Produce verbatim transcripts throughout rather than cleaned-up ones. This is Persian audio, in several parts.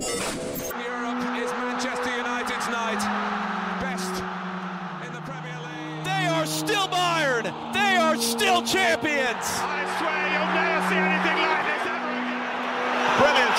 Europe is Manchester United's night. Best in the Premier League. They are still Bayern. They are still champions. I swear you'll never see anything like this ever again. Brilliant.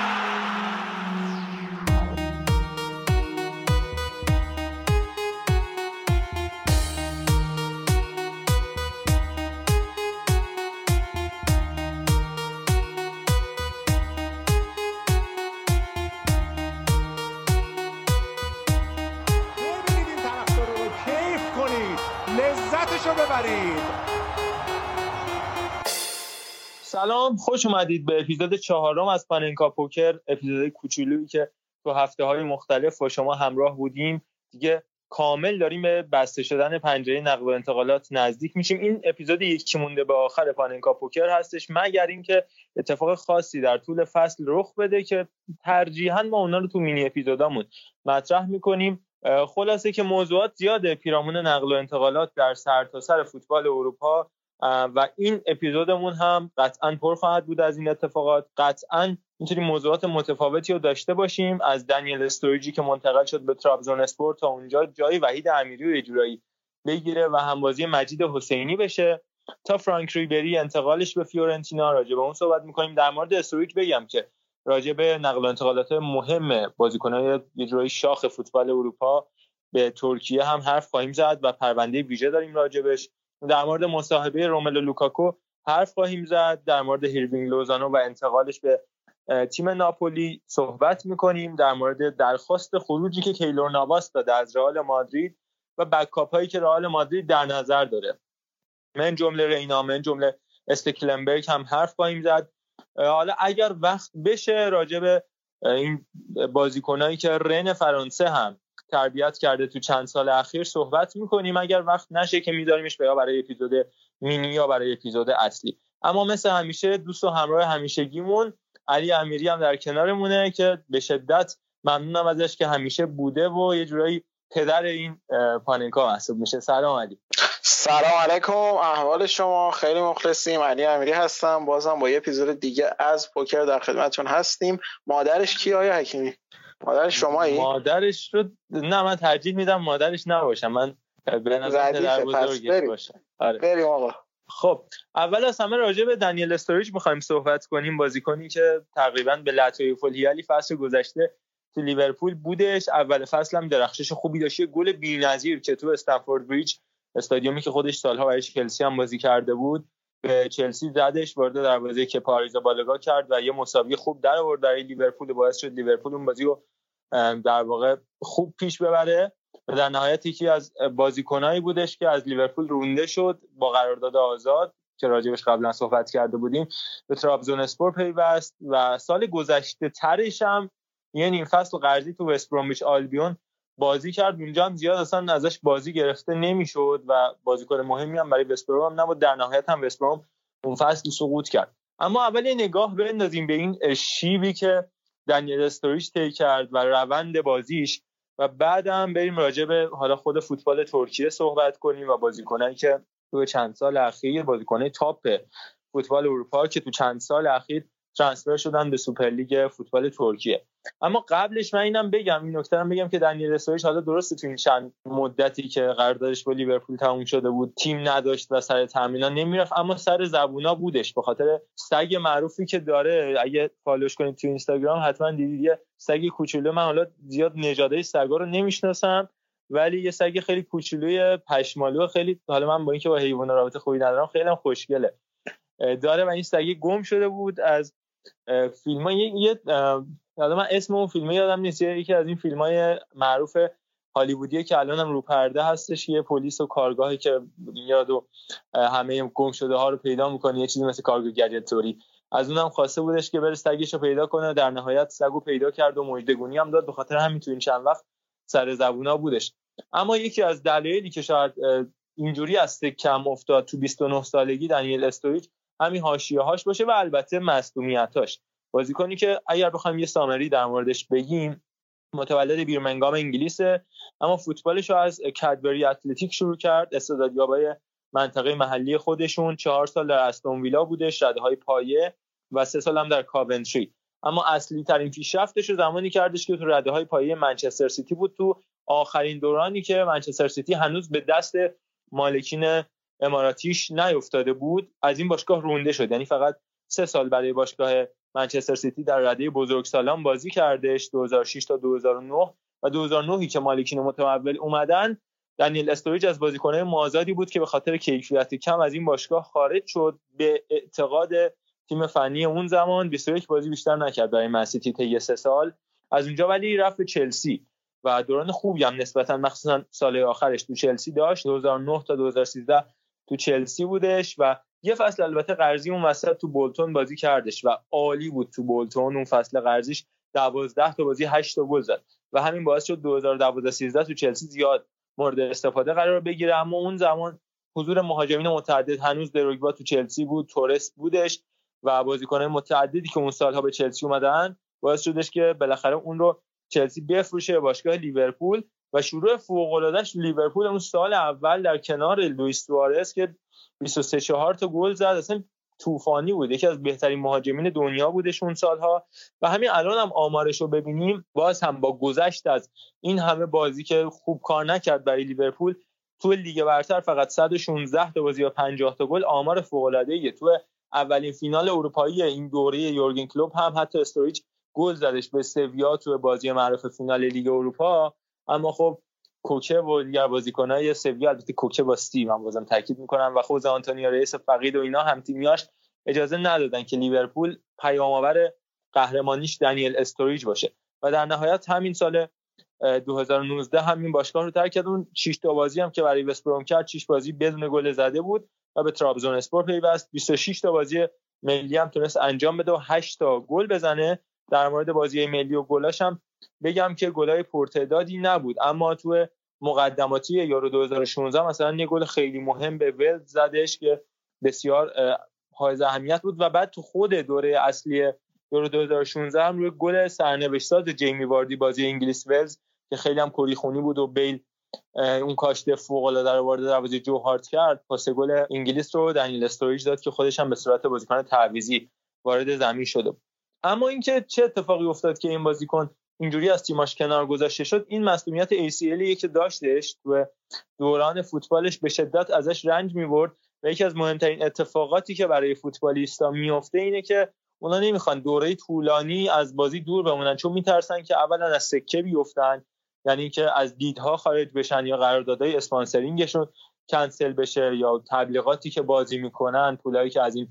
سلام، خوش اومدید به اپیزود چهارم از پاننکا پوکر، اپیزود کوچولویی که تو هفته‌های مختلف با شما همراه بودیم. دیگه کامل داریم به بسته شدن پنجره نقل و انتقالات نزدیک میشیم. این اپیزود یکی مونده به آخر پاننکا پوکر هستش، مگر اینکه اتفاق خاصی در طول فصل رخ بده که ترجیحاً ما اونا رو تو مینی اپیزودامون مطرح می‌کنیم. خلاصه که موضوعات زیاده پیرامون نقل و انتقالات در سرتاسر فوتبال اروپا و این اپیزودمون هم قطعاً پر خواهد بود از این اتفاقات. قطعاً میتونیم موضوعات متفاوتی رو داشته باشیم، از دنیل استوریجی که منتقل شد به ترابزون اسپور تا اونجا جای وحید امیری و اجرایی بگیره و همبازی مجید حسینی بشه، تا فرانک ریبری انتقالش به فیورنتینا. راجع به اون صحبت می‌کنیم. در مورد استوریج بگم که راجع به نقل و انتقالات مهم بازیکن‌های اجرایی شاخ فوتبال اروپا به ترکیه هم حرف خواهیم زد و پرونده ویژه داریم راجبش. در مورد مصاحبه روملو لوکاکو حرف خواهیم زد. در مورد هیروینگ لوزانو و انتقالش به تیم ناپولی صحبت می‌کنیم. در مورد درخواست خروجی که کیلور نواس داده از رئال مادرید و بکاپ هایی که رئال مادرید در نظر داره، من جمله رینا، من جمله استکلنبرگ هم حرف خواهیم زد. حالا اگر وقت بشه راجع به این بازیکنایی که رن فرانسه هم تربیت کرده تو چند سال اخیر صحبت میکنیم. اگر وقت نشه که میذاریمش یا برای اپیزود مینی یا برای اپیزود اصلی. اما مثل همیشه دوست و همراه همیشگیمون علی امیری هم در کنارمونه که به شدت ممنونم ازش که همیشه بوده و یه جورایی پدر این پاننکا محسوب میشه. سلام علی. سلام علیکم، احوال شما؟ خیلی مخلصیم. علی امیری هستم، بازم با یه اپیزود دیگه از پوکر در خدمتتون هستیم. مادرش کی آیا حکیمی؟ مادرش شمایی؟ مادرش رو نه، من ترجیح میدم مادرش نباشم، من به نظر پدر بزرگش باشم. آره بریم آقا. خب اول از همه راجع به دنیل استوریج می‌خوایم صحبت کنیم، بازیکنی که تقریباً به لطایف الهیالی فصل گذشته تو لیورپول بودش. اول فصل هم درخشش خوبی داشت، گل بی‌نظیر که تو استنفورد بریج، استادیومی که خودش سالها برای چلسی هم بازی کرده بود، به چلسی زدش، وارد دروازه که پاریزا بالگا کرد و یه مساوی خوب در آورد برای لیورپول، باعث شد لیورپول اون بازی رو در واقع خوب پیش ببره. و در نهایت یکی از بازیکنایی بودش که از لیورپول رونده شد با قرارداد آزاد که راجبش قبلا صحبت کرده بودیم، به ترابزون اسپور پیوست و سال گذشته ترش هم یه نیم فصل قرضی تو وست برومیچ آلبیون بازی کرد. اونجا هم زیاد اصلا ازش بازی گرفته نمیشد و بازیکن مهمی هم برای وست بروم هم نبود. در نهایت هم وست بروم اون فصل سقوط کرد. اما اول یه نگاه بندازیم به این شیبی که دنیل استوریج طی کرد و روند بازیش و بعدم بریم راجع به حالا خود فوتبال ترکیه صحبت کنیم و بازیکنایی که تو چند سال اخیر بازیکنای تاپ فوتبال اروپا که تو چند سال اخیر ترانسفر شدن به سوپرلیگ فوتبال ترکیه. اما قبلش من اینم بگم، این نکته هم بگم که دنیل استوریج حالا درسته تو این چند مدتی که قراردادش با لیورپول تموم شده بود تیم نداشت و سر تمرینا نمیرفت، اما سر زبونا بودش به خاطر سگ معروفی که داره. اگه فالوش کنید تو اینستاگرام حتما دیدید، یه سگ کوچولو. من حالا زیاد نژادهای سگا رو نمیشناسم ولی یه سگ خیلی کوچولوی پشمالو، خیلی حالا من با اینکه با حیونا رابطه خوبی ندارم خیلی هم خوشگله داره و این سگ گم شده بود از فیلم‌ها. یه حالا من اسم اون فیلمه یادم نیست، یکی از این فیلم‌های معروف هالیوودیه که الان هم رو پرده هستش، یه پلیس و کارگاهی که میاد و همه گم شده ها رو پیدا میکنه، یه چیزی مثل کارگاه گجتوری. از اونم خواسته بودش که بره سگش رو پیدا کنه، در نهایت سگو پیدا کرد و مژدگونی هم داد، به خاطر همین تو این چند وقت سر زبونا بودش. اما یکی از دلایلی که شاید اینجوری از سکم افتاد تو بیست و نه سالگی دنیل استوریج همین حاشیه‌هاش باشه و البته مصدومیتاش. بازیکنی که اگر بخوایم یه سامری در موردش بگیم، متولد بیرمنگام انگلیسه، اما فوتبالش رو از کدبری اتلتیک شروع کرد، استعدادیابای منطقه محلی خودشون. چهار سال در استون ویلا بوده، رده‌های پایه، و سه سال هم در کاونتری. اما اصلی ترین پیشرفتش رو زمانی کردش که تو رده‌های پایه منچستر سیتی بود، تو آخرین دورانی که منچستر سیتی هنوز به دست مالکین اماراتیش نیفتاده بود از این باشگاه رونده شد. یعنی فقط سه سال برای باشگاه منچستر سیتی در رده بزرگسالان بازی کردش، دو هزار و شش تا دو هزار و نه و دو هزار و نه که مالکین متمول اومدن. دنیل استوریج از بازیکن‌های مازادی بود که به خاطر کیفیت کم از این باشگاه خارج شد. به اعتقاد تیم فنی اون زمان بیست و یک بازی بیشتر نکرد برای من سیتی طی سه سال. از اونجا ولی رفت به چلسی و دوران خوبی هم نسبتاً مخصوصا سال آخرش تو چلسی داشت. دو هزار و نه تا دو هزار و سیزده تو چلسی بودش و یه فصل البته قرضی اون وسط تو بولتون بازی کردش و عالی بود تو بولتون. اون فصل قرضیش دوازده تا بازی هشت تا گل زد و همین باعث شد دو هزار و دوازده سیزده تو چلسی زیاد مورد استفاده قرار بگیره. اما اون زمان حضور مهاجمین متعدد، هنوز دروگبا تو چلسی بود، تورست بودش و بازیکنان متعددی که اون سالها به چلسی اومدن باعث شدش که بالاخره اون رو چلسی بفروشه باشگاه لیورپول و شروع فوق‌العاده‌اش لیورپول اون سال اول در کنار لوئیس سوارز که بیست و سه چهار تا گل زد اصلا طوفانی بود، یکی از بهترین مهاجمین دنیا بودش اون سالها. و همین الان هم آمارش رو ببینیم باز هم با گذشت از این همه بازی که خوب کار نکرد برای لیورپول، تو لیگ برتر فقط صد و شانزده تا بازی و پنجاه تا گل، آمار فوق‌العاده‌ایه. تو اولین فینال اروپایی این دوره یورگن کلوپ هم حتی استوریج گل زدش به سویا تو بازی معروف فینال لیگ اروپا. اما خب کوچه و دیگر بازیکنای سویا، البته کوچه با استیو هم بازم تاکید میکنم و خود آنتونیو رئیس فقید و اینا هم تیمیاش اجازه ندادن که لیورپول پیام‌آور قهرمانیش دنیل استوریج باشه و در نهایت همین سال دو هزار و نوزده همین باشگاه رو ترک کرد. اون شش تا بازی هم که برای وست بروم کرد شش بازی بدون گل زده بود و به ترابزون اسپور پیوست. بیست و شش تا بازی ملی هم تونست انجام بده و هشت تا گل بزنه. در مورد بازی ملی و گلاش هم بگم که گلای پرتعدادی نبود، اما تو مقدماتی یورو دو هزار و شانزده مثلا یه گل خیلی مهم به ولز زدش که بسیار حائز اهمیت بود و بعد تو خود دوره اصلی یورو دو هزار و شانزده هم روی گل سرنوشت‌ساز جیمی واردی بازی انگلیس ولز که خیلی هم کری خونی بود و بیل اون کاشته فوق‌العاده رو وارد دروازه جو هارت کرد، پاس گل انگلیس رو دنیل استوریج داد که خودش هم به صورت بازیکن تعویضی وارد زمین شده. اما اینکه چه اتفاقی افتاد که این بازیکن اینجوری از تیماش کنار گذاشته شد، این مسئولیت ای سی الی که داشتش تو دوران فوتبالش به شدت ازش رنج می‌برد و یکی از مهمترین اتفاقاتی که برای فوتبالیستا میفته اینه که اونا نمیخوان دوره طولانی از بازی دور بمونن، چون میترسن که اولا از سکه بیفتن، یعنی که از دیدها خارج بشن یا قراردادهای اسپانسرینگشون کنسل بشه یا تبلیغاتی که بازی میکنن، پولایی که از این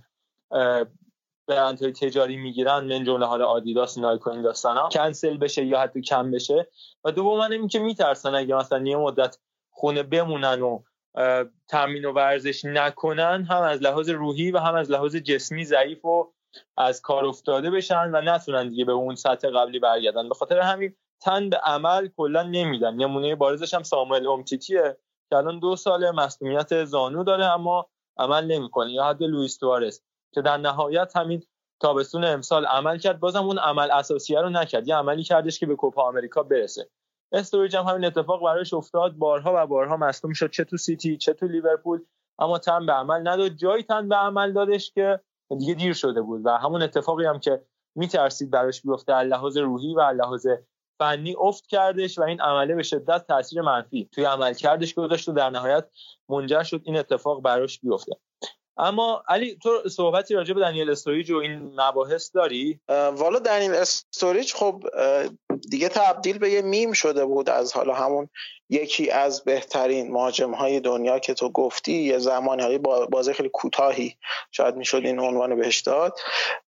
برندهای تجاری میگیرن من جمله حالا آدیداس، نایک و این داستانا کنسل بشه یا حتی کم بشه. و دوم اینه که میترسن اگه مثلا یه مدت خونه بمونن و تمرین و ورزش نکنن، هم از لحاظ روحی و هم از لحاظ جسمی ضعیف و از کار افتاده بشن و نتونن دیگه به اون سطح قبلی برگردن. به خاطر همین تن به عمل کلا نمیدن. نمونه بارزش هم ساموئل اومتیتیه که الان دو ساله مصونیت زانو داره اما عمل نمیکنه، یا حتی لوئیس سوارز که در نهایت همین تابستون امسال عمل کرد، بازم اون عمل اساسیه رو نکرد، یه عملی کردش که به کوپا آمریکا برسه. استوریج هم همین اتفاق براش افتاد، بارها و بارها مصدوم شد، چه تو سیتی چه تو لیورپول، اما تن به عمل نداد. جایی تن به عمل دادش که دیگه دیر شده بود و همون اتفاقی هم که میترسید براش بیفته از لحاظ روحی و از لحاظ فنی افت کردش و این عمله به شدت تاثیر منفی توی عملکردش گذاشت و در نهایت منجر شد این اتفاق براش بیفته. اما علی تو صحبتی راجع به دنیل استوریج و این مباحث داری؟ والا دنیل استوریج خب دیگه تبدیل به یه میم شده بود از حالا همون یکی از بهترین مهاجم‌های دنیا که تو گفتی، یه زمانی بازی خیلی کوتاهی شاید میشد این عنوان بهش داد.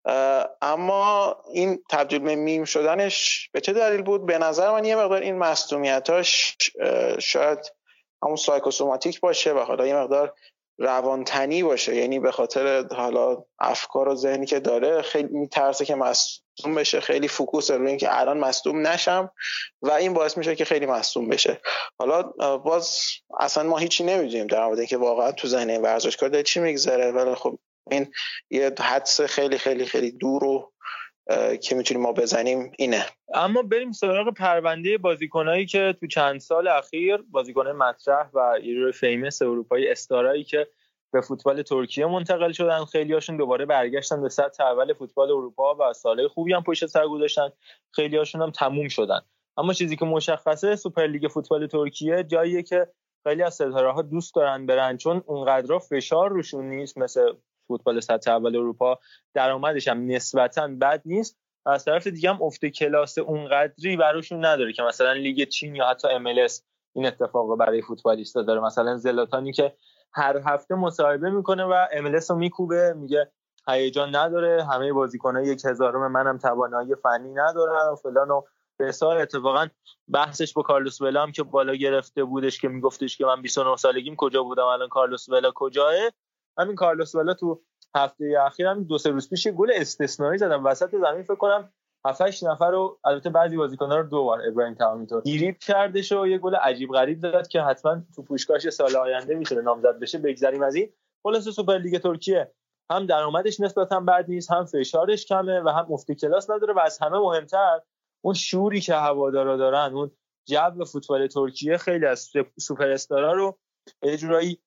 اما این تبدیل به میم شدنش به چه دلیل بود؟ به نظر من یه مقدار این مصدومیتاش شاید همون سایکوسوماتیک باشه و حالا یه مقدار روانتنی باشه، یعنی به خاطر حالا افکار و ذهنی که داره خیلی میترسه که مصدوم بشه، خیلی فوکوس روی این که الان مصدوم نشم و این باعث میشه که خیلی مصدوم بشه. حالا باز اصلا ما هیچی نمیدونیم در مورد اینکه واقعا تو ذهن این ورزشکار داره چی میگذره، ولی خب این یه حدس خیلی خیلی خیلی دور رو که میتونیم ما بزنیم اینه. اما بریم سراغ پرونده بازیکنایی که تو چند سال اخیر بازیکن مطرح و یه فیمس اروپایی استارایی که به فوتبال ترکیه منتقل شدن، خیلیاشون دوباره برگشتن به سطح اول فوتبال اروپا و سالهای خوبی هم پشت سر گذاشتن، خیلیاشون هم تموم شدن. اما چیزی که مشخصه سوپرلیگ فوتبال ترکیه جاییه که خیلی از ستاره‌ها دوست دارن برن، چون اونقدر فشار روشون نیست مثل فوتبال سطح اول اروپا، درآمدش هم نسبتاً بد نیست، از طرف دیگه هم افت کلاس اونقدری براشون نداره که مثلا لیگ چین یا حتی ام ال اس این اتفاق برای فوتبالیستا داره. مثلا زلاتانی که هر هفته مصاحبه میکنه و ام ال اس رو میکوبه، میگه هیجان نداره، همه بازیکن‌ها یک هزارم منم توانایی فنی ندارن و فلان و بسار. اتفاقا بحثش با کارلوس ولا هم که بالا گرفته بودش که میگفتش که من بیست و نه سالگیم کجا بودم، الان کارلوس ولا کجاه. همین کارلوس ولا تو هفته اخیر هم دو سه روز پیش گل استثنایی زدم وسط زمین، فکر کنم هفت هشت نفر رو، البته بعضی بازیکن‌ها رو دو بار ابراهیم تمامی تو گریپ کردش و یه گل عجیب غریب زد که حتما تو پوشکاش سال آینده میتونه نامزد بشه. بگذریم از این. خلاص سوپرلیگ ترکیه هم درآمدش نسبتا بد نیست، هم فشارش کمه و هم افت کلاس نداره و از همه مهمتر اون شوری که هوادارا دارن، اون جو فوتبال ترکیه خیلی از سوپر استارا رو اجرایی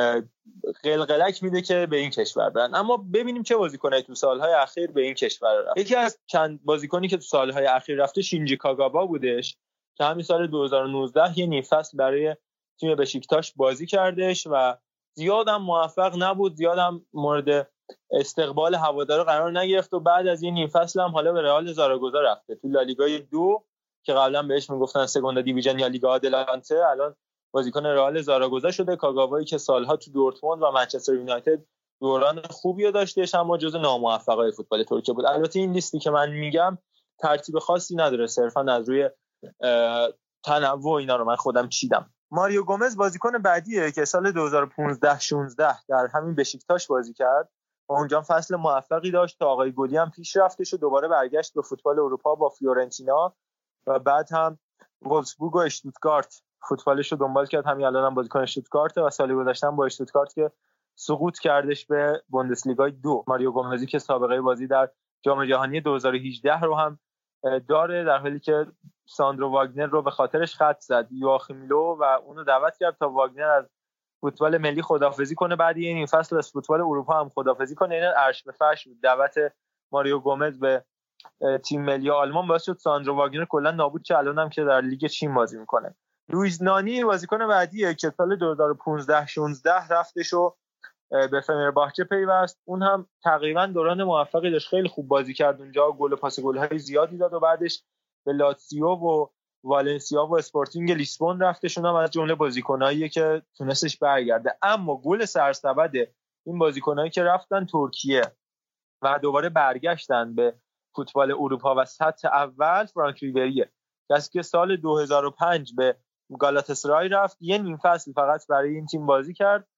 قلقلک میده که به این کشور برن. اما ببینیم چه بازیکنایی تو سالهای اخیر به این کشور رفت. یکی از چند بازیکنی که تو سالهای اخیر رفته شینجی کاگاوا بودش که همین سال دو هزار و نوزده یه نیم فصل برای تیم بشیکتاش بازی کردش و زیادم موفق نبود، زیادم مورد استقبال هوادارا قرار نگرفت و بعد از این نیم فصل هم حالا به رئال زاراگوزا رفته تو لالیگای دو که قبلا بهش میگفتن سگوندا دیویژن یا لیگا آدلانته، الان بازیکن رئال زاراگوزا شده. کاگاوایی که سالها تو دورتموند و منچستر یونایتد دوران خوبی رو داشتهش اما جزو ناموفقای فوتبال ترکیه بود. البته این لیستی که من میگم ترتیب خاصی نداره، صرفا از روی تنوع اینا رو من خودم چیدم. ماریو گومز بازیکن بعدیه که سال دو هزار و پانزده شانزده در همین بشیکتاش بازی کرد و اونجا فصل موفقی داشت تا آقای گلی هم پیش رفتش و دوباره برگشت به فوتبال اروپا با فیورنتینا و بعد هم وولفسبورگ و اشتوتگارت فوتبالش رو دنبال کرد. همین الان هم بازیکن اشتوتگارت و سال گذشته با اشتوتگارت که سقوط کردش به بوندسلیگا دو. ماریو گومزی که سابقه بازی در جام جهانی دو هزار و هجده رو هم داره، در حالی که ساندرو واگنر رو به خاطرش خط زد یواخیم لو و اونو دعوت کرد تا واگنر از فوتبال ملی خداحافظی کنه، بعد این فصل از فوتبال اروپا هم خداحافظی کنه. این عرش به فرش بود. دعوت ماریو گومز به تیم ملی آلمان باعث شد ساندرو واگنر کلا نابود شه، الان هم که در لیگ چین بازی میکنه. لوئیس نانی بازیکن بعدیه که سال دو هزار و پانزده شانزده رفتش و به فنرباخچه پیوست. اون هم تقریبا دوران موفقی داشت، خیلی خوب بازی کرد اونجا، گل و پاس گل‌های زیادی داد و بعدش به لاتزیو و والنسیا و اسپورتینگ لیسبون رفتش. اونم از جمله بازیکناییه که تونستش برگرده. اما گل سرسبد این بازیکنایی که رفتن ترکیه و دوباره برگشتن به فوتبال اروپا و سطح اول فرانک ریبریه، کسی که سال دو هزار و پنج به گالاتاسرای رفت، یه نیم فصل فقط برای این تیم بازی کرد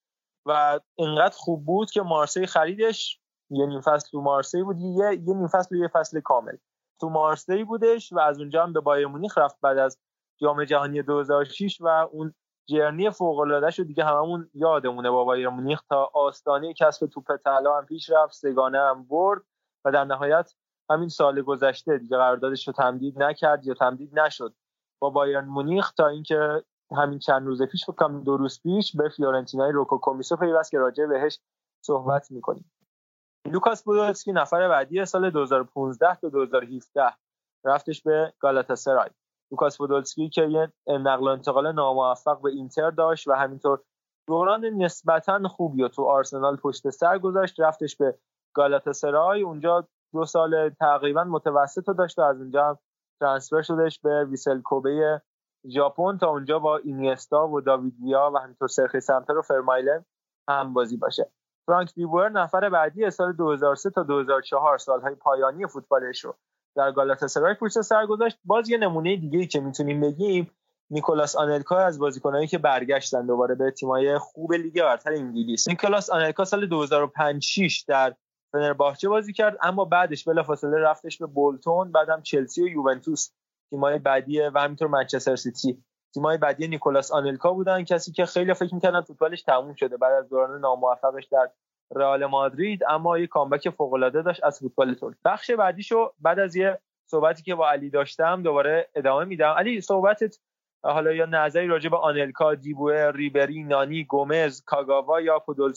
و اینقدر خوب بود که مارسی خریدش. یه نیم فصل تو مارسی بود، یه یه نیم فصل و یه فصل کامل تو مارسی بودش و از اونجا هم به بایر مونیخ رفت بعد از جام جهانی دو هزار و شش و اون جرنی فوق العاده شو دیگه هممون یادمونه با بایر مونیخ تا آستانه کسب توپ طلا هم پیش رفت، سگانه هم برد و در نهایت همین سال گذشته دیگه قراردادش رو تمدید نکرد یا تمدید نشد با بایرن مونیخ تا اینکه همین چند روز پیش فکر دو روز پیش به فیورنتینای روکو کومیسو پیوست که راجع بهش صحبت می‌کنیم. لوکاس پودولسکی نفر بعدی سال دو هزار و پانزده تا دو هزار و هفده رفتش به گالاتاسرای. لوکاس پودولسکی که یه نقل و انتقال ناموفق به اینتر داشت و همینطور دوران نسبتاً خوبی رو تو آرسنال پشت سر گذاشت، رفتش به گالاتاسرای. اونجا دو سال تقریبا متوسط رو داشت و از اونجا هم ترانسفر شدش به ویسل کوبه ژاپن تا اونجا با اینیستا و داوید ویا و همینطور سرخی سمتر و فرمایلن هم بازی باشه. فرانک دیبور نفر بعدی سال دو هزار و سه تا دو هزار و چهار سالهای پایانی فوتبالش رو در گالاتاسرای پشت سر گذاشت. باز یه نمونه دیگه‌ای که میتونیم بگیم نیکولاس آنلکا از بازیکنایی که برگشتن دوباره به تیم‌های خوب لیگ برتر انگلیس. نیکولاس آنلکا سال دو هزار و پنج شش در فنرباخچه بازی کرد اما بعدش بلافاصله رفتش به بولتون، بعدم چلسی و یوونتوس تیم‌های بعدی و همینطور منچستر سیتی تیم‌های بعدی نیکولاس آنلکا بودن، کسی که خیلی فکر می‌کردن فوتبالش تموم شده بعد از دوران ناموفقش در رئال مادرید، اما یه کامبک فوق‌العاده داشت از فوتبال ترک. بخش بعدیشو بعد از یه صحبتی که با علی داشتم دوباره ادامه میدم. علی صحبتت حالا یا نظری راجع به آنلکا، دیبوئر، ریبری، نانی، گومز، کاگاوا یا پودولسکی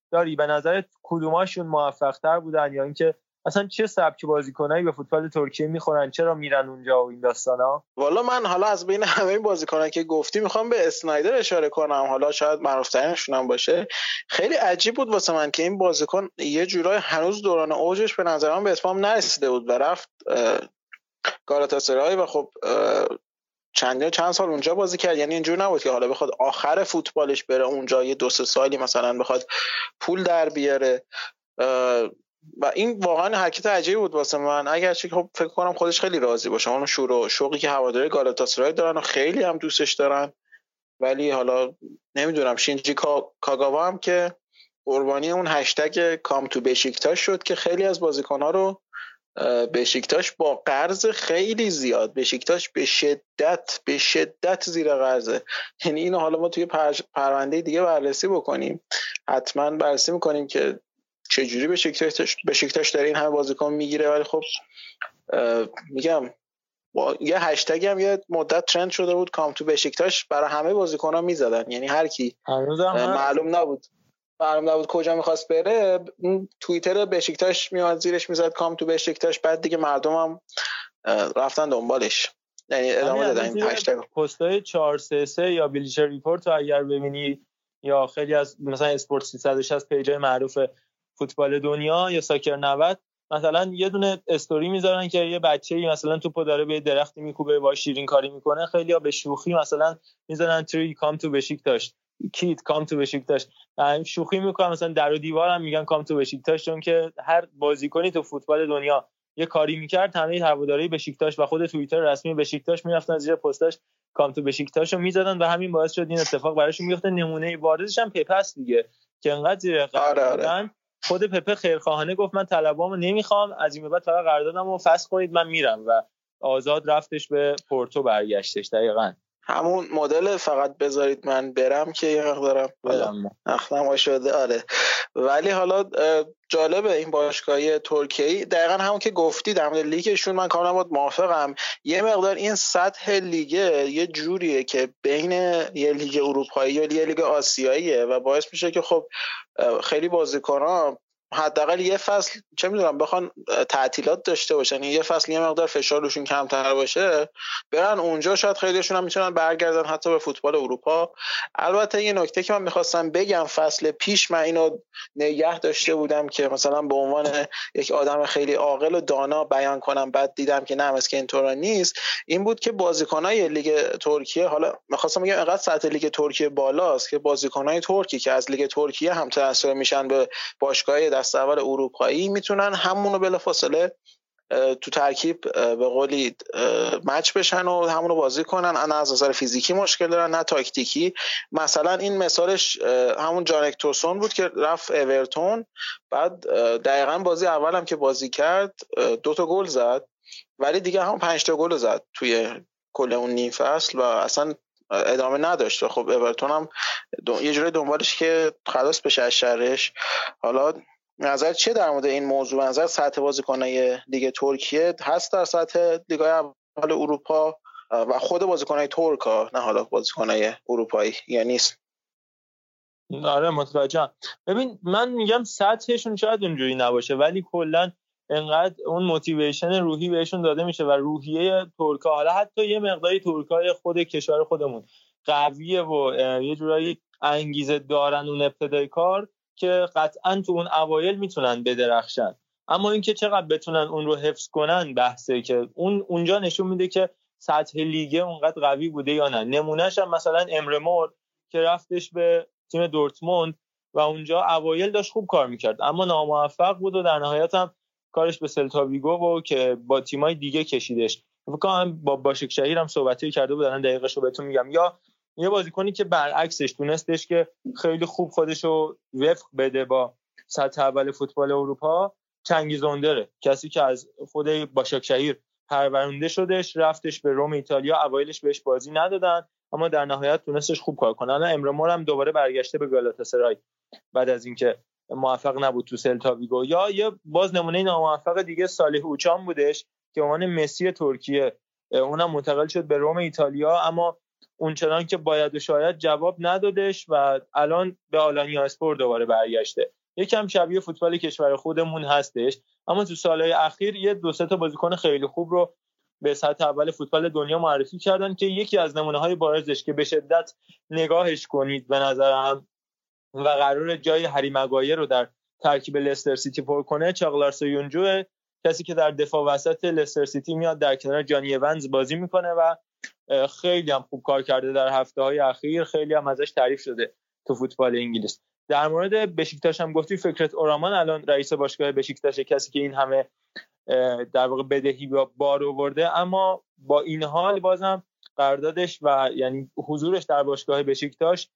داری؟ به نظرت کدوماشون موفق‌تر بودن، یا اینکه اصلا چه سبک بازیکنایی به فوتبال ترکیه میخورن، چرا میرن اونجا و این داستانا؟ والا من حالا از بین همه بازیکنان که گفتی میخوام به اسنایدر اشاره کنم، حالا شاید معروف‌ترینشون هم باشه. خیلی عجیب بود واسه من که این بازیکن یه جورای هنوز دوران اوجش به نظر من به اتمام نرسیده بود و رفت گالاتاسرای و خب چند چند سال اونجا بازی کرد. یعنی اینجور نبود که حالا بخواد آخر فوتبالش بره اونجا یه دو سه سالی مثلا بخواد پول در بیاره و این واقعا حرکت عجیبی بود واسه من، اگرچه خب فکر کنم خودش خیلی راضی باشه. اون شور و شوقی که هواداری گالاتاسرای دارن و خیلی هم دوستش دارن، ولی حالا نمیدونم شینجی کاگاوا هم که قربانی اون هشتگ کام تو بشیکتاش شد که خیلی از بازیکن‌ها رو بشیکتاش با قرض خیلی زیاد، بشیکتاش به شدت به شدت زیر قرضه. یعنی اینو حالا ما توی پرونده دیگه بررسی بکنیم، حتما بررسی میکنیم که چجوری بشیکتاش بشیکتاش داره این همه بازیکن میگیره. ولی خب میگم یه هشتگ هم یه مدت ترند شده بود کام تو بشیکتاش، برای همه بازیکن‌ها میزدن، یعنی هر کی معلوم نبود معلوم نبود کجا میخواست بره، توییتر بشیکتاش میاد زیرش میزد کام تو بشیکتاش، بعد دیگه مردم هم رفتن دنبالش، یعنی ادامه دادن این هشتگ. پستای چهار سه سه یا بلیچر ریپورت رو اگر ببینی یا خیلی از مثلا اسپورت سیصد و شصت پیجای معروف فوتبال دنیا یا ساکر نود مثلا یه دونه استوری میذارن که یه بچه‌ای مثلا توپو داره به درختی میکوبه با شیرین کاری میکنه، خیلی‌ها به شوخی مثلا میذارن تری کام تو بشیکتاش، کیت کام تو بشیکتاش، یعنی شوخی میکنن مثلا در و دیوار هم میگن کام تو بشیکتاش، چون که هر بازیکنی تو فوتبال دنیا یه کاری میکرد همه هواداری بشیکتاش و خود توییتر رسمی بشیکتاش میرفتن زیر پستاش کام تو بشیکتاشو میزدن و همین باعث شد این اتفاق براشون میفته. نمونه بارزش هم پپ است دیگه که انقدر زیر قرار دادن. خود پپ خیرخواهانه گفت من طلبامو نمیخوام، از این به بعد فقط قراردادمو فسخ کنید من میرم، و آزاد رفتش به پورتو برگشتش. دقیقاً همون مدل فقط بذارید من برم که یه مقدارم اخلاق شده. آره ولی حالا جالبه این باشگاهی ترکیه‌ای، دقیقاً همون که گفتی در مورد لیگشون من کاملا باهات موافقم. یه مقدار این سطح لیگ یه جوریه که بین یه لیگ اروپایی و یه لیگ آسیاییه و باعث میشه که خب خیلی بازیکن‌ها حداقل یه فصل چه میدونم بخوان تعطیلات داشته باشن، یه فصل یه مقدار فشار روشون کمتر باشه برن اونجا، شاید خیلیشون هم میتونن برگردن حتی به فوتبال اروپا. البته یه نکته که من میخواستم بگم، فصل پیش من اینو نگه داشته بودم که مثلا به عنوان یک آدم خیلی عاقل و دانا بیان کنم، بعد دیدم که نه مثل که اینطورا نیست، این بود که بازیکنای لیگ ترکیه، حالا میخواستم بگم اینقدر سطح لیگ ترکیه بالاست که بازیکنای ترکی که از لیگ ترکیه هم ترانسفر میشن به باشگاه دست اول اروپایی میتونن همونو بلافاصله تو ترکیب به قولی مچ بشن و همونو بازی کنن، نه از نظر فیزیکی مشکل دارن نه تاکتیکی. مثلا این مثالش همون جان اکتورسون بود که رفت اورتون، بعد دقیقاً بازی اولم که بازی کرد دو تا گل زد، ولی دیگه هم پنج تا گل زد توی کل اون نیم فصل و اصلا ادامه نداشت. خب اورتون هم یه جوری دنبالش که خلاص بشه از شرش. حالا نظر چه در مورد این موضوع؟ نظر سطح بازیکنای لیگ ترکیه هست در سطح لیگ‌های اول اروپا و خود بازیکنای ترک ها، نه حالا بازیکنای اروپایی یا نیست؟ آره متوجهم. ببین من میگم سطحشون شاید اونجوری نباشه، ولی کلا انقدر اون موتیویشن روحی بهشون داده میشه و روحیه ترکا، حالا حتی یه مقداری ترکای خود کشور خودمون قویه و یه جورایی انگیزه دارن اون ابتدای کار که قطعاً تو اون اوایل میتونن بدرخشن، اما اینکه چقدر بتونن اون رو حفظ کنن بحثه که اون اونجا نشون میده که سطح لیگ اونقدر قوی بوده یا نه. نمونهش هم مثلا امره مور که رفتش به تیم دورتموند و اونجا اوایل داشت خوب کار میکرد اما ناموفق بود و در نهایت هم کارش به سلتا ویگو و که با تیمای دیگه کشیدش. فکر کنم با باشکشهیر هم صحبتی کرده بودن، دقیقش رو بهتون میگم. یا یه بازیکنی که برعکسش تونستش که خیلی خوب خودشو وفق بده با سطح اول فوتبال اروپا، چنگیز اوندره، کسی که از خود باشاکشهیر پرورونده شدش، رفتش به روم ایتالیا، اوایلش بهش بازی ندادن اما در نهایت تونستش خوب کار کنه. الان امره مور هم دوباره برگشته به گالاتاسرای بعد از اینکه موفق نبود تو سلتا ویگو. یا یه باز نمونه ناموفق دیگه صالح اوچان بودش که عنوان مسی ترکیه، اونم منتقل شد به روم ایتالیا اما اونچنان که باید و شاید جواب ندادش و الان به آلانیا اسپور دوباره برگشته. یکم شبیه فوتبال کشور خودمون هستش. اما تو سالهای اخیر یه دو سه تا بازیکن خیلی خوب رو به سطح اول فوتبال دنیا معرفی کردن که یکی از نمونه‌های بارزش که به شدت نگاهش کنید به نظرم و قرار جای هری مگایر رو در ترکیب لستر سیتی پر کنه، چاغلار سویونجو، کسی که در دفاع وسط لستر سیتی میاد در کنار جانی ایونز بازی میکنه و خیلی هم خوب کار کرده در هفته‌های اخیر، خیلی هم ازش تعریف شده تو فوتبال انگلیس. در مورد بشیکتاش هم گفتی، فکرت اورامان الان رئیس باشگاه بشیکتاش، کسی که این همه در واقع بدهی بار آورده، اما با این حال بازم قراردادش و یعنی حضورش در باشگاه بشیکتاش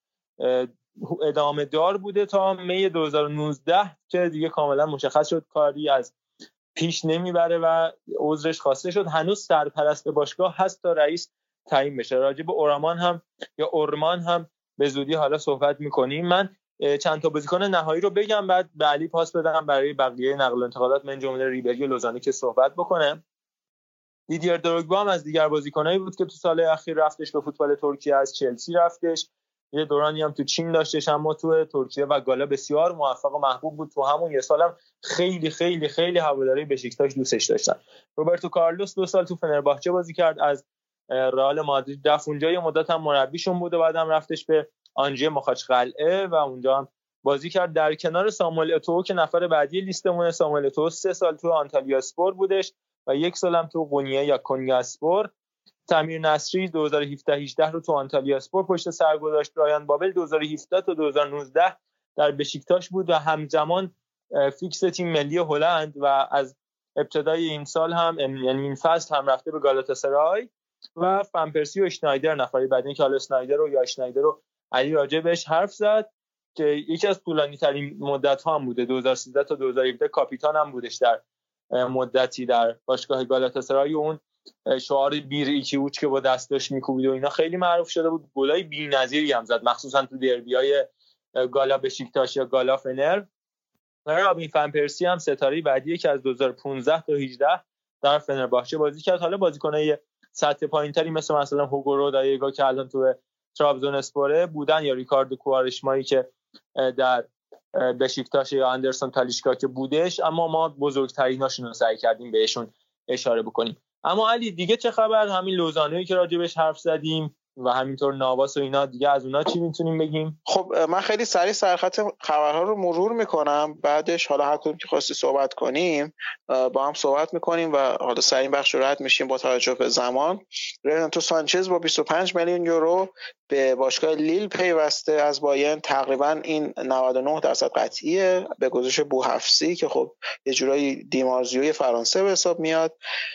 ادامه دار بوده تا می دو هزار و نوزده که دیگه کاملا مشخص شد کاری از پیش نمیبره و عذرش خواسته شد. هنوز سرپرست باشگاه هست تا رئیس تعیین بشه. راجع به اورامان هم یا اورمان هم به زودی حالا صحبت میکنیم. من چند تا بازیکن نهایی رو بگم بعد به علی پاس بدم برای بقیه نقل و انتقالات، من جمله ریبری و لوزانی که صحبت بکنه. دیدیر دروگبا هم از دیگر بازیکنایی بود که تو سال اخیر رفتش به فوتبال ترکیه، از چلسی رفتش، یه دورانی هم تو چین داشتش اما تو ترکیه و گالا بسیار موفق و محبوب بود. تو همون یه سالم خیلی خیلی خیلی هواداری بشیکتاش دوستش داشتن. روبرتو کارلوس دو سال تو فنرباخچه بازی کرد، از رئال مادرید رفت اونجا، یه مدت هم مربیشون بود و بعدم رفتش به آنژه مخاچ قلعه و اونجا هم بازی کرد در کنار ساموئل اتو که نفر بعدی لیستمونه. ساموئل اتو سه سال تو آنتالیا اسپور بودش و یک سال هم تو قونیه یا کنیا اسپور. تمیر نصری دو هزار و هفده هجده رو تو آنتالیا اسپور پشت سر گذاشت. رایان بابل دو هزار و هفده تا دو هزار و نوزده در بشیکتاش بود و همزمان فیکس تیم ملی هلند و از ابتدای این سال هم یعنی این فصل هم رفته به گالاتاسرای. و فان پرسی و اشنایدر نفری بعدی که حالا اسنایدر رو یا اشنایدر رو علی راجع بهش حرف زد که یکی از طولانی ترین مدت ها هم بوده، دو هزار و سیزده تا دو هزار و هفده کاپیتان هم بودش در مدتی در باشگاه گالاتاسرای. اون شعار بیر ایکیوچ که با دستش میکوبید و اینا خیلی معروف شده بود. گلای بی‌نظیری هم زد مخصوصا تو دربیای گالا بشیکتاش یا گالا فنر. رابین فان پرسی هم ستاره بعدیه که از دو هزار و پانزده تا هجده در فنرباخچه بازی کرد. حالا بازیکنای سطح پایینتری مثل مثلا هوگو رودایگا که الان تو ترابزون اسپوره بودن یا ریکاردو کوارشمایی که در بشیکتاش یا اندرسون تالیشکا که بودش، اما ما بزرگتریناشون رو سعی کردیم بهشون اشاره بکنیم. اما علی دیگه چه خبر؟ همین لوزانویی که راجبش حرف زدیم و همینطور نواس و اینا، دیگه از اونا چی میتونیم بگیم؟ خب من خیلی سریع سرخط خبرها رو مرور میکنم، بعدش حالا هر کدوم که خواستی صحبت کنیم با هم صحبت میکنیم و حالا سریع بخش رو رد میشیم. با توجه به زمان، رناتو سانچز با بیست و پنج میلیون یورو به باشگاه لیل پیوسته از بایرن. تقریبا این نود و نه درصد قطعیه به گزارش بوحفصی که خب یه جورایی دیمارزیوی فرانسه به حساب میاد.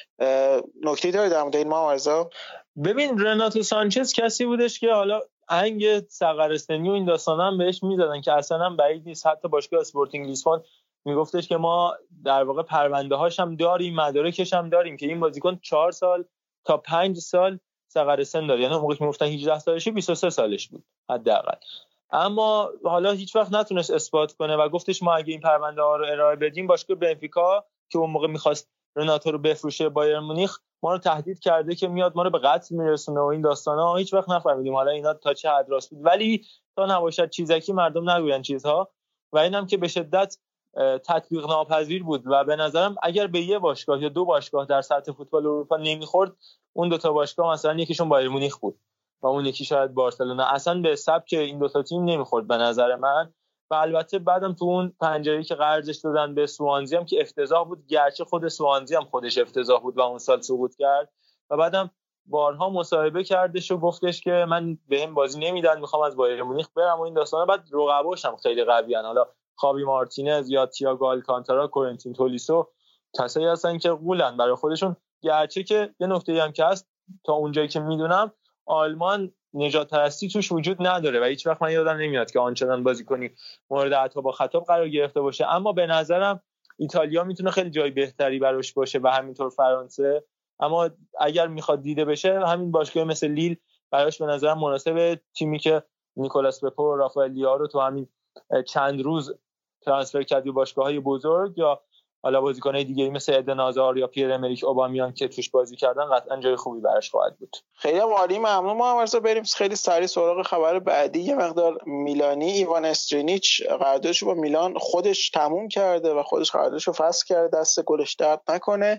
نکته داری در مورد این معارضه؟ ببین رناتو سانچز کسی بودش که حالا انگ سقرستنی و این داستانا هم بهش میزدن که اصلا هم بعید نیست. حتی باشگاه اسپورتینگ لیسبون میگفتش که ما در واقع پرونده هاش هم داریم، مدارکش هم داریم که این بازیکن چهار سال تا پنج سال سقرستن داره، یعنی موقعی که میگفتن هجده سالشه بیست و سه سالش بود حداقل. اما حالا هیچ وقت نتونست اثبات کنه و گفتش ما اگه این پرونده ها رو ارائه بدیم، باشگاه بنفیکا که اون موقع میخواست رناتو رو بفروشه بایرن مونیخ ما رو تهدید کرده که میاد ما رو به قتل میرسونه و این داستانا. هیچ وقت نفهمیدیم حالا اینا تا چه حد راست بود، ولی تا نباشد چیزکی مردم نگوین چیزها و اینم که به شدت تطبیق ناپذیر بود و به نظرم اگر به یه باشگاه یا دو باشگاه در سطح فوتبال اروپا نمیخورد، اون دو تا باشگاه مثلا یکیشون بایر مونیخ بود و اون یکی شاید بارسلونا، اصلا به سبک این دو تا تیم نمیخورد به نظر من. و البته بعدم تو اون پنجره‌ای که قرضش دادن به سوانزی هم که افتضاح بود، گرچه خود سوانزی هم خودش افتضاح بود و اون سال سقوط کرد و بعدم بارها مصاحبه کردش و گفتش که من بهم بازی نمیدن، میخوام از بایر مونیخ برم و این داستانا. بعد رقباش هم خیلی قویان، حالا خابی مارتینز یا تییاگو آلکانتارا، کورنتین تولیسو، کسایی هستن که قولن برای خودشون. گرچه که یه نکته‌ای هم که هست تا اونجایی که میدونم آلمان نجات پرستی توش وجود نداره و هیچ وقت من یادم نمیاد که آنچنان بازیکنی مورد عطا با خطاب قرار گرفته باشه. اما به نظرم ایتالیا میتونه خیلی جای بهتری براش باشه و همینطور فرانسه. اما اگر میخواد دیده بشه همین باشگاه مثل لیل براش به نظرم مناسبه. تیمی که نیکولاس پپو و رافائل لیائو رو تو همین چند روز ترانسفر کرد به باشگاه‌های بزرگ، یا حالا بازیکنای دیگه‌ای مثل ادن آزار یا پیر امریک اوبامیان که توش بازی کردن قطعا جای خوبی براش خواهد بود. خیلی عالی، ممنون. ما هم بریم خیلی سریع سراغ خبر بعدی. یه مقدار میلانی، ایوان استرینیچ قراردادش با میلان خودش تموم کرده و خودش قراردادش رو فسخ کرده، دست گلش درد نکنه.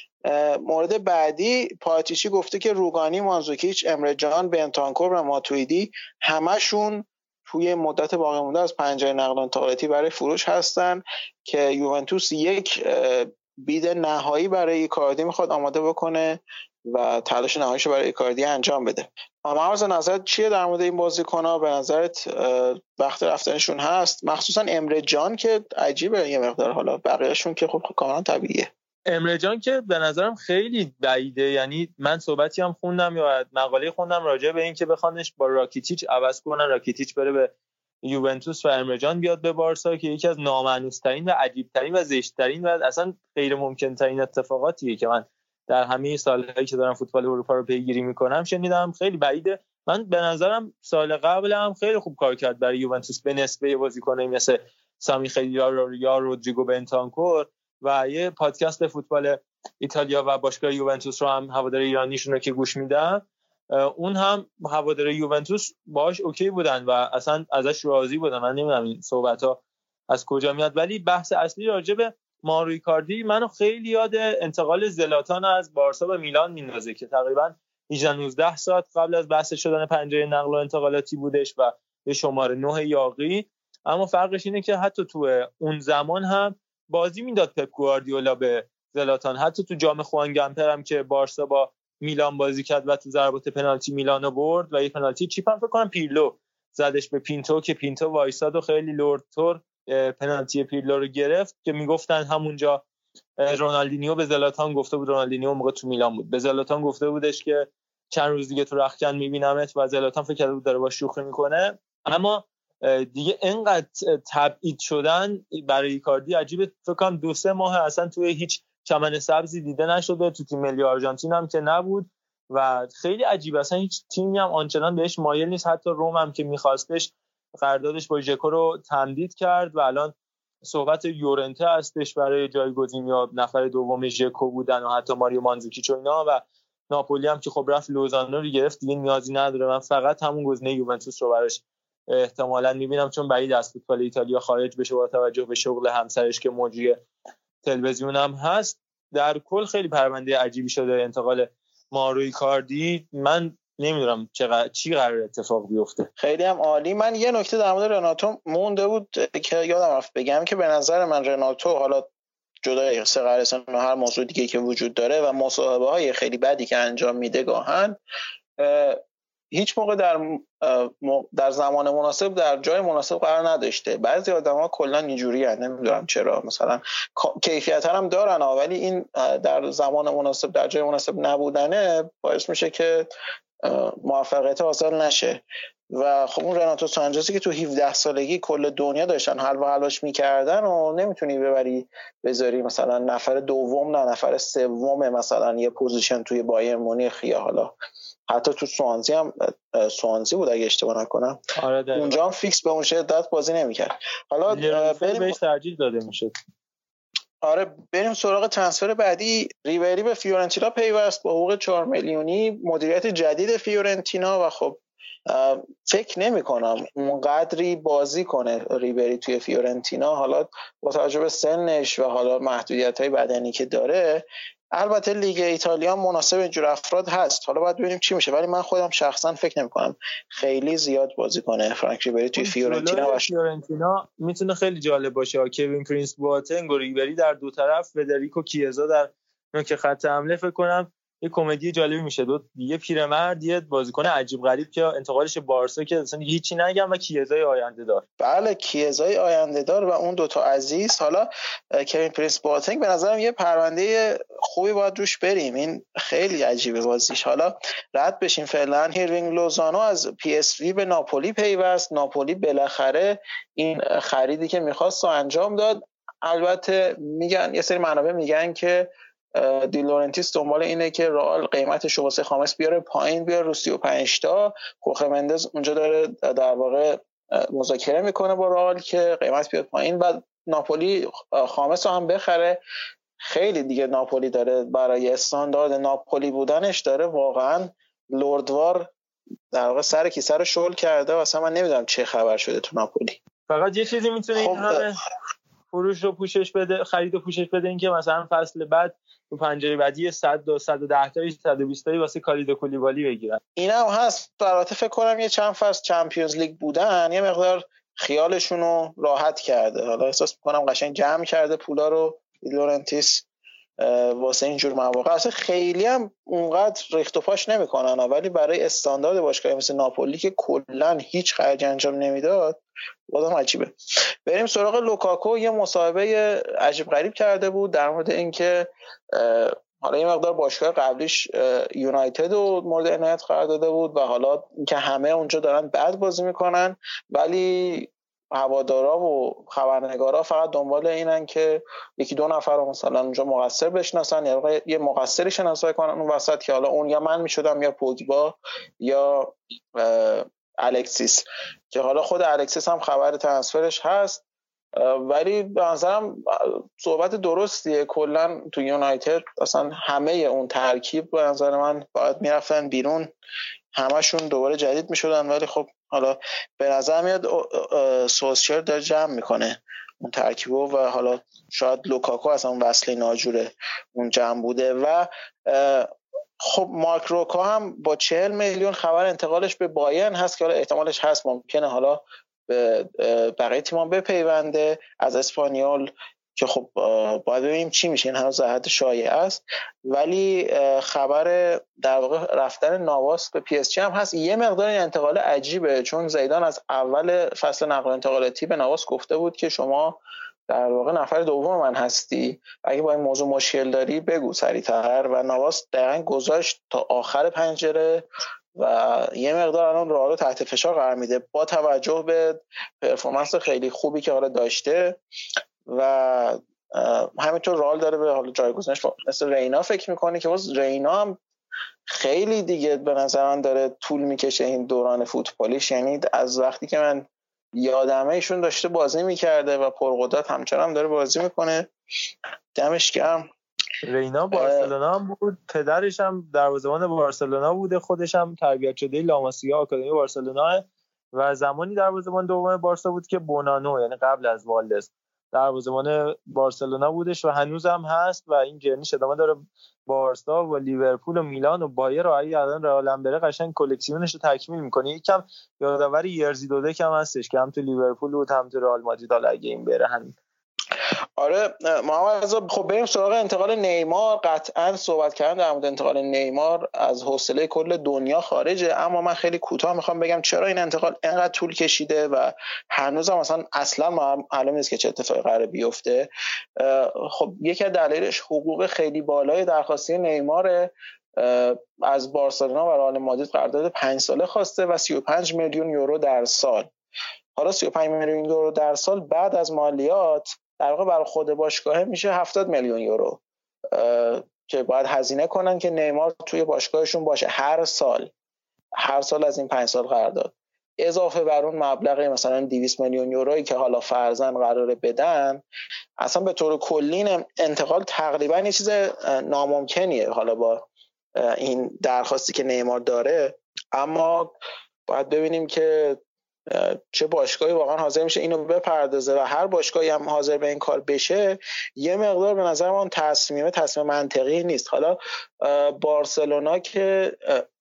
مورد بعدی، پاتیچی گفته که روگانی، مانزوکیچ، امره جان، بنتانکور و ماتویدی همشون توی مدت باقی مونده از پنجره نقل و انتقالاتی برای فروش هستن که یوونتوس یک بید نهایی برای ایکاردی میخواد آماده بکنه و تلاش نهاییشو برای ایکاردی انجام بده. محمد نظرت چیه در مورد این بازیکن‌ها؟ به نظرت وقت رفتنشون هست؟ مخصوصا امره جان که عجیبه یه مقدار، حالا بقیه‌شون که خب کاملا طبیعیه. امره جان که به نظرم خیلی بعیده، یعنی من صحبتی هم خوندم یا مقاله خوندم راجع به این که بخوانش با راکیتیچ عوض کنن، راکیتیچ بره به یوونتوس و امره جان بیاد به بارسا، که یکی از نامانوس‌ترین و عجیب‌ترین و زشت‌ترین و اصلا غیر ممکن‌ترین اتفاقاتیه که من در همه سال‌هایی که دارم فوتبال اروپا رو پیگیری می‌کنم شنیدم. خیلی بعیده. من به نظرم سال قبل هم خیلی خوب کار کرد برای یوونتوس به نسبه بازیکنایی مثل سامی خدیجا یا رودریگو بنتانکور. و یه پادکست فوتبال ایتالیا و باشگاه یوونتوس رو هم هوادار ایرانیشون رو که گوش میدم، اون هم هوادار یوونتوس باهاش اوکی بودن و اصلا ازش راضی بودن. من نمیدونم این صحبت‌ها از کجا میاد، ولی بحث اصلی راجع به مارو ایکاردی منو خیلی یاد انتقال زلاتان از بارسا به میلان میندازه که تقریبا هجده نوزده ساعت قبل از بحث شدن پنجره نقل و انتقالاتی بودش و یه شماره نه یاغی. اما فرقش اینه که حتی تو اون زمان هم بازی میداد پپ گواردیولا به زلاتان. حتی تو جام خوان گمپر هم که بارسا با میلان بازی کرد و تو ضربات پنالتی میلانو برد و یه پنالتی چیپ هم فکر کنم پیرلو زدش به پینتو که پینتو وایساد و خیلی لردتور پنالتی پیرلو رو گرفت، که میگفتن همونجا رونالدینیو به زلاتان گفته بود، رونالدینیو موقع تو میلان بود، به زلاتان گفته بودش که چند روز دیگه تو رختکن میبینمت و زلاتان فکر کرده بود داره با شوخی میکنه. اما دیگه اینقدر تبعید شدن برای ایکاردی عجیبه. فکر کنم دو سه ماه اصلا توی هیچ چمن سبزی دیده نشده، تو تیم ملی آرژانتین هم که نبود و خیلی عجیبه، اصلا هیچ تیمی هم آنچنان بهش مایل نیست. حتی روم هم که میخواستش قراردادش با ژکو رو تمدید کرد و الان صحبت یورنته هستش برای جایگزین یا نفر دوم ژکو بودن و حتی ماریو مانزوکیچ و اینا. و ناپولی هم که خب رفت لوزانو رو گرفت، دیگه نیازی نداره. من فقط همون گزینه یوونتوس رو براش احتمالاً میبینم، چون بعید از فوتبال ایتالیا خارج بشه با توجه به شغل همسرش که مجری تلویزیون هم هست. در کل خیلی پرونده عجیبی شده انتقال مارو ایکاردی. من نمیدونم چقدر چی قرار اتفاق بیفته. خیلی هم عالی. من یه نکته در مورد رناتو مونده بود که یادم رفت بگم که به نظر من رناتو، حالا جدای سه قرارستان و هر موضوع دیگه که وجود داره و مصاحبه های خیلی بدی که انجام میده گاهن، هیچ موقع در در زمان مناسب در جای مناسب قرار نداشته. بعضی آدما کلا اینجوری ان، نمیدونم چرا، مثلا کیفیت هم دارن ولی این در زمان مناسب در جای مناسب نبودنه باعث میشه که موفقیت حاصل نشه. و خب اون رناتو سانچزی که تو هفده سالگی کل دنیا داشتن حل و حلش میکردن و نمیتونی ببری بذاری مثلا نفر دوم نه نفر سوم مثلا یه پوزیشن توی بایر مونیخ یا حالا حتی تو سوانزی هم سوانزی بود اگه اشتباه نکنم، آره اونجا هم فیکس به اون شدت بازی نمیکرد. حالا بریم بهش ترجیح داده میشد. آره بریم سراغ ترانسفر بعدی. ریبری به فیورنتینا پیوست با حقوق چهار میلیونی، مدیریت جدید فیورنتینا و خب فکر نمی کنم اونقدری بازی کنه ریبری توی فیورنتینا، حالا با توجه به سنش و حالا محدودیت‌های بدنی که داره. البته لیگ ایتالیا مناسب اینجور افراد هست، حالا باید ببینیم چی میشه، ولی من خودم شخصا فکر نمی کنم خیلی زیاد بازی کنه فرانک ریبری توی فیورنتینا. و فیورنتینا میتونه خیلی جالب باشه. کوین پرینس بواتنگ و ریبری در دو طرف، فدریکو کیزا در نوک خط حمله، فکر کنم یه کمدی جالبی میشه. دو یه پیرمرد، یه بازیکن عجیب غریب که انتقالش بارسا که اصلا هیچی نگم و کیزای آینده دار. بله کیزای آینده دار و اون دوتا عزیز. حالا کوین پرینس بواتنگ به نظرم یه پرونده خوبی باید روش بریم، این خیلی عجیبه بازیش. حالا رد بشیم فعلا. هیروینگ لوزانو از پی اس وی به ناپولی پیوست. ناپولی بالاخره این خریدی که می‌خواست رو انجام داد. البته میگن یه سری منابع میگن که دی لورنتیس دنبال اینه که رئال قیمتش رو واسه خامس بیاره پایین، بیاره رو سی و پنج تا. خوخه مندز اونجا داره در واقع مذاکره میکنه با رئال که قیمت بیاد پایین. بعد ناپولی خامس رو هم بخره. خیلی دیگه ناپولی داره برای استاندارد ناپولی بودنش داره واقعا لردوار در واقع سر کیسه رو شل کرده و اصلا من نمیدونم چه خبر شده تو ناپولی. فقط یه چیزی میتونه این همه فروش رو پوشش بده، خرید رو پوشش بده، این که مثلا فصل بعد تو پنجره بعدی صد تا صد و ده تا صد و بیست تا واسه کالیدو کولیبالی بگیرن. اینم هست. البته فکر کنم یه چند فصل چمپیونز لیگ بودن یه مقدار خیالشون رو راحت کرده. حالا احساس می‌کنم قشنگ جمع کرده پولا رو لورنتیس واسه اینجور مواقع. اصلا خیلی هم اونقدر ریخت و پاش نمی‌کنن، ولی برای استاندارد باشگاهی مثل ناپولی که کلاً هیچ خرج انجام نمیداد بازم عجیبه. بریم سراغ لوکاکو. یه مصاحبه عجیب غریب کرده بود در مورد اینکه حالا یه مقدار باشگاه قبلیش یونایتد رو مورد عنایت قرار داده بود و حالا اینکه همه اونجا دارن بد بازی میکنن ولی هوادارا و خبرنگارا فقط دنبال اینن که یکی دو نفر رو مثلا اونجا مقصر بشناسن یا یه مقصری شناسایی کنن اون وسط، که حالا اون یا من میشدم یا پوگبا یا الکسیس، که حالا خود الکسیس هم خبر ترانسفرش هست. ولی به نظرم صحبت درستیه. کلا تو یونایتد اصلا همه اون ترکیب به نظر من باید میرفتن بیرون، همشون دوباره جدید میشدن. ولی خب حالا به نظر میاد سولشر داره جمع میکنه اون ترکیبو و حالا شاید لوکاکو اصلا اون وصله ناجوره اون جمع بوده. و خب مارک روکا هم با چهل میلیون خبر انتقالش به بایرن هست که حالا احتمالش هست ممکنه حالا به بقیه تیم‌ها بپیونده از اسپانیول، که خب باید ببینیم چی میشه. این هنوز در حد شایعه است. ولی خبر در واقع رفتن نواس به پی اس جی هم هست. یه مقدار این انتقال عجیبه چون زیدان از اول فصل نقل و انتقالاتی به نواس گفته بود که شما در واقع نفر دوم من هستی، اگه با این موضوع مشکل داری بگو سریع‌تر. و نواس دقیقاً گذاشت تا آخر پنجره و یه مقدار الان رئال رو تحت فشار قرار میده با توجه به پرفورمنس خیلی خوبی که حالا داشته. و همینطور رئال داره به حالا جایگزینش مثل رینا فکر میکنه که باز رینا هم خیلی دیگه به نظر من داره طول میکشه این دوران فوتبالیش. یعنی از وقتی که من یادمه ایشون داشته بازی میکرده و پرقدرت همچنان داره بازی میکنه. دمش گرم. رینا بارسلونا هم بود، پدرش هم دروازه‌بان بارسلونا بوده، خودش هم تربیت شده لاماسیا آکادمی بارسلونا و زمانی دروازه‌بان دوم بارسا بود که بونانو یعنی قبل از والدز دروازه‌بان بارسلونا بودش و هنوز هم هست و این جرنیش ادامه داره. بارسا و لیورپول و میلان و بایر رو اگه الان رئال هم بره قشنگ کلکسیونش رو تکمیل می‌کنه. یکم یادآور یرزی دوده کم هستش که هم تو لیورپول بود هم تو رئال مادرید حالا اگه این بره همین. آره محمد رضا، خب بریم سراغ انتقال نیمار. قطعا صحبت کردن در مورد انتقال نیمار از حوصله کل دنیا خارجه، اما من خیلی کوتاه میخوام بگم چرا این انتقال اینقدر طول کشیده و هنوز هم مثلا اصلا معلوم نیست که چه اتفاقی قراره بیفته. خب یکی از دلایلش حقوق خیلی بالای درخواستی نیماره. از بارسلونا و رئال مادرید قرارداد پنج ساله خواسته و سی و پنج میلیون یورو در سال. حالا سی و پنج میلیون یورو در سال بعد از مالیات در واقع برای خود باشگاه میشه هفتاد میلیون یورو که باید هزینه کنن که نیمار توی باشگاهشون باشه هر سال هر سال از این پنج سال قرارداد، اضافه بر اون مبلغ مثلا دویست میلیون یورویی که حالا فرضاً قراره بدن. اصلا به طور کلی انتقال تقریبا یه چیز ناممکنیه حالا با این درخواستی که نیمار داره، اما باید ببینیم که چه باشگاهی واقعا حاضر میشه اینو بپردازه و هر باشگاهی هم حاضر به این کار بشه یه مقدار به نظر من تصمیمه تصمیم منطقی نیست. حالا بارسلونا که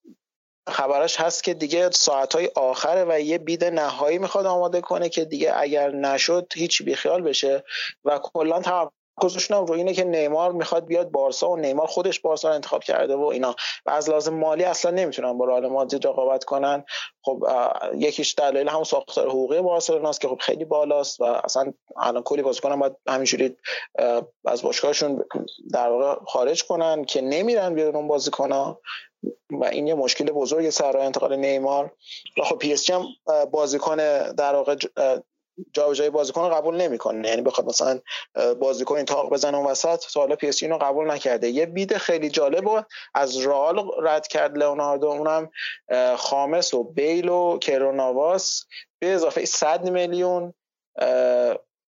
خبرش هست که دیگه ساعتهای آخره و یه بید نهایی میخواد آماده کنه که دیگه اگر نشد هیچ بیخیال بشه و کلا تمرکزشون هم روی اینه که نیمار میخواد بیاد بارسا و نیمار خودش بارسا رو انتخاب کرده و اینا و از لازم مالی اصلا نمیتونن با رئال مادرید رقابت کنن. خب یکیش دلیل همون ساختار حقوقی بارسلوناست که خب خیلی بالاست و اصلا الان کلی بازیکن باید همینجوری از باشگاهشون در واقع خارج کنن که نمیرن بیرون اون بازیکن‌ها و این یه مشکل بزرگ سر انتقال نیمار. و خب پی اس جی هم بازیکن در واقع جابجایی بازیکن رو قبول نمیکنه، یعنی بخواد مثلا بازیکن این تاق بزنه اون وسط. تا حالا پی اس جی اینو قبول نکرده. یه بید خیلی جالب از رئال رد کرد لئوناردو، اونم خامس و بیل و کروناواس به اضافه صد میلیون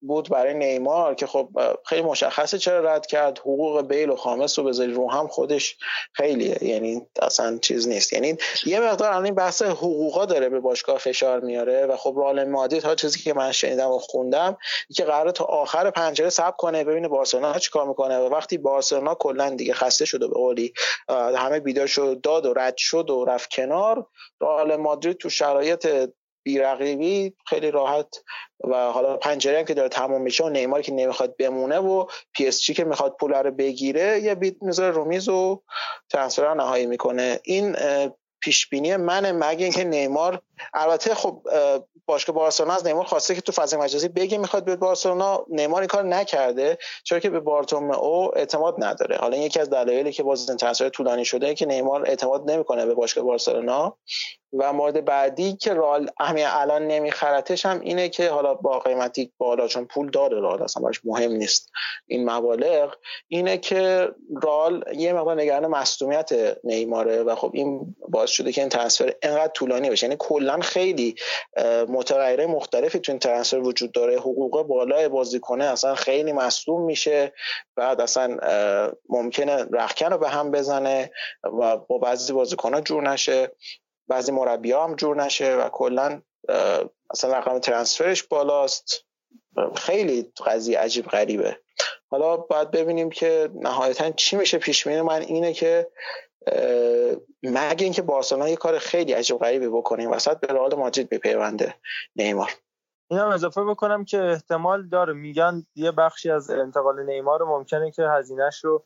بود برای نیمار که خب خیلی مشخصه چرا رد کرد. حقوق بیل و خامس رو بذاری رو هم خودش خیلیه، یعنی اصلا چیز نیست. یعنی یه مقدار الان بحث حقوقا داره به باشگاه فشار میاره و خب رئال مادرید ها چیزی که من شنیدم و خوندم که قراره تا آخر پنجره صبر کنه ببینه بارسلونا چیکار میکنه و وقتی بارسلونا کلا دیگه خسته شده به قولی همه بیدار شد داد و رد شد و رفت کنار، رئال مادرید تو شرایط بی‌رقیبی خیلی راحت و حالا پنجره هم که داره تموم میشه و نیمار که نمیخواد بمونه و پی اس جی که میخواد پول رو بگیره یه بیت میذاره رو میز و ترانسفر نهایی میکنه. این پیش بینی منه، مگه اینکه نیمار، البته خب باشگاه بارسلونا از نیمار خواسته که تو فضای مجازی بگه میخواد به بارسلونا، نیمار این کار نکرده چرا که به بارتومئو اعتماد نداره. حالا یکی از دلایلی که باز این ترانسفر طولانی شده که نیمار اعتماد نمیکنه به باشگاه بارسلونا. و مورد بعدی که رئال همین الان نمیخرتش هم اینه که حالا با قیمتی بالا چون پول داره رئال اصلا براش مهم نیست این مبالغ، اینه که رئال یه مقدار نگران مصدومیت نیماره و خب این باعث شده که این ترانسفر اینقدر طولانی بشه. یعنی کلا خیلی متغیرات مختلفی تو این ترانسفر وجود داره، حقوق بالای بازیکن اصلا خیلی مصدوم میشه، بعد اصلا ممکنه رختکن رو به هم بزنه و با بعضی بازیکن‌ها جور نشه، بعضی مربی‌ها هم جور نشه و کلا اصلا رقم ترانسفرش بالاست. خیلی قضیه عجیب غریبه. حالا باید ببینیم که نهایتاً چی میشه. پیش بینی من اینه که مگه اینکه بارسلونا یه کار خیلی عجیب غریبی بکنه این وسط به رئال مادرید بپیونده نیمار. اینم اضافه بکنم که احتمال داره، میگن یه بخشی از انتقال نیمار ممکنه که هزینه‌اش رو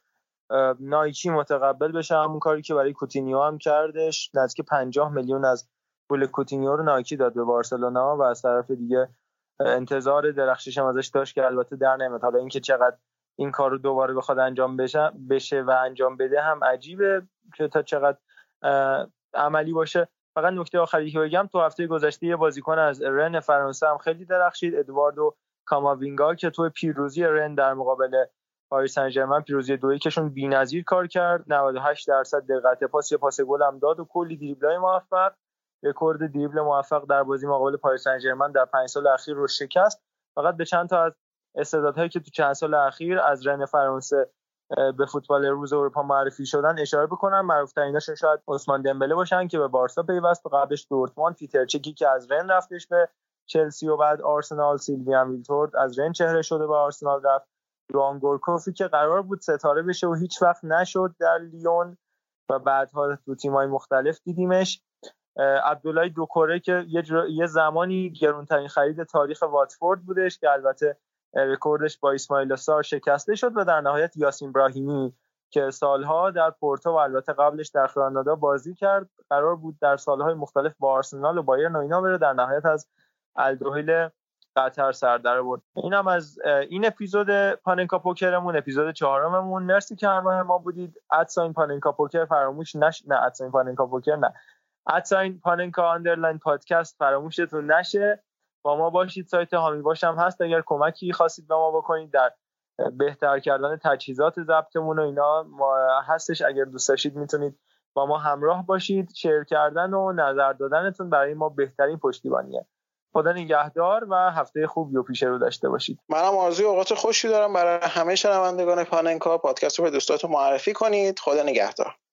نایکی متقبل بشه، همون کاری که برای کوتینیو هم کردش، نزدیک پنجاه میلیون از پول کوتینیو رو نایکی داد به بارسلونا و از طرف دیگه انتظار درخشش هم ازش داشت که البته در نمیاد. حالا اینکه چقدر این کار رو دوباره بخواد انجام بشه بشه و انجام بده هم عجیبه که تا چقدر عملی باشه. فقط نکته آخری که بگم، تو هفته گذشته یه بازیکن از رن فرانسه هم خیلی درخشید، ادواردو کاماوینگا، که تو پیروزی رن در مقابل پاریس سن ژرمن، پیروزی دویی کهشون بی‌نظیر کار کرد، نود و هشت درصد دقت پاس، یه پاس گل هم داد و کلی دریبلای موفق، رکورد دریبل موفق در بازی مقابل پاریس سن ژرمن در پنج سال اخیر رو شکست. فقط به چند تا از استعدادهایی که تو چند سال اخیر از رن فرانسه به فوتبال روز اروپا معرفی شدن اشاره بکنم. معروف‌تریناشون شاید عثمان دمبله باشن که به بارسا پیوست و قبلش دورتموند، پیتر چکی که از رن رفتش به چلسی و بعد آرسنال، سیلویان ویلتورد از رن چهره شده به آرسنال رفت، روان گورکوفی که قرار بود ستاره بشه و هیچ وقت نشد در لیون و بعدها تو تیم‌های مختلف دیدیمش، عبدالله دوکوره که یه, جر... یه زمانی گرونترین خرید تاریخ واتفورد بودش که البته رکوردش با اسماعیل سار شکسته شد، و در نهایت یاسین براهیمی که سالها در پورتو و البته قبلش در گرانادا بازی کرد، قرار بود در سالهای مختلف با آرسنال و بایرن و اینا بره، در نهایت از الدوحیل قطر سر در آورد. اینم از این اپیزود پاننکا پوکرمون، اپیزود چهارممون. مرسی که همراه ما بودید. ادساین پاننکا پوکر فراموش نش نه ادساین پاننکا پوکر نه ادساین پاننکا اندرلاین پادکست فراموشتون نشه. با ما باشید. سایت هامی باش هم هست اگر کمکی خواستید به ما بکنید در بهتر کردن تجهیزات ضبطمون و اینا ما هستش. اگر دوست داشتید میتونید با ما همراه باشید. شیر کردن و نظر دادنتون برای ما بهترین پشتیبانیه. خدا نگهدار و هفته خوبی و پیش رو داشته باشید. منم آرزوی اوقات خوشی دارم برای همه شنوندگان پاننکا. پادکست رو به دوستاتون معرفی کنید. خدا نگهدار.